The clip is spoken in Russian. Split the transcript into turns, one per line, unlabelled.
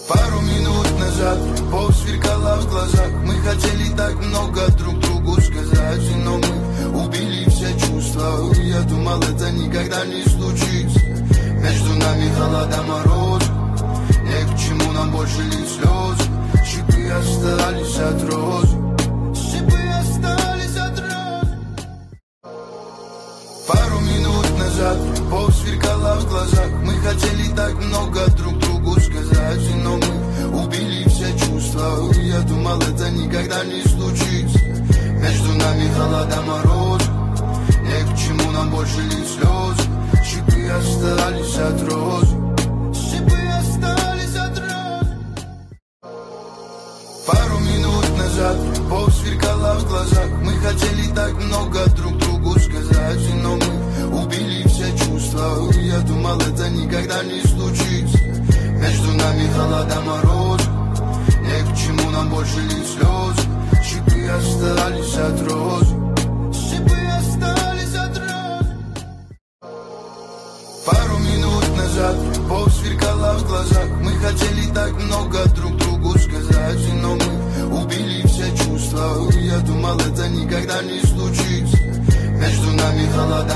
Пару минут назад любовь сверкала в глазах. Мы хотели так много друг другу сказать, но мы убили все чувства. Я думал, это никогда не случится. Между нами холода, мороз. Не к чему нам больше лить слезы. Шипы остались от роз. Шипы остались от роз. Пару минут назад любовь сверкала в глазах. Мы хотели так много друг другу сказать, но мы убили все чувства. Я думал, это никогда не случится. Между нами холода, мороз. Не к чему нам больше лить слезы. Шипы остались от роз. Шипы остались от роз. Пару минут назад любовь сверкала в глазах. Мы хотели так много друг другу сказать, но мы убили все чувства. Я думал, это никогда не случится. Между нами холода, мороз. Не к чему нам больше лить слезы. Шипы остались от роз. Шипы остались от роз. Пару минут назад любовь сверкала в глазах. Мы хотели так много друг другу сказать, но мы убили все чувства. Я думал, это никогда не случится. Между нами холода.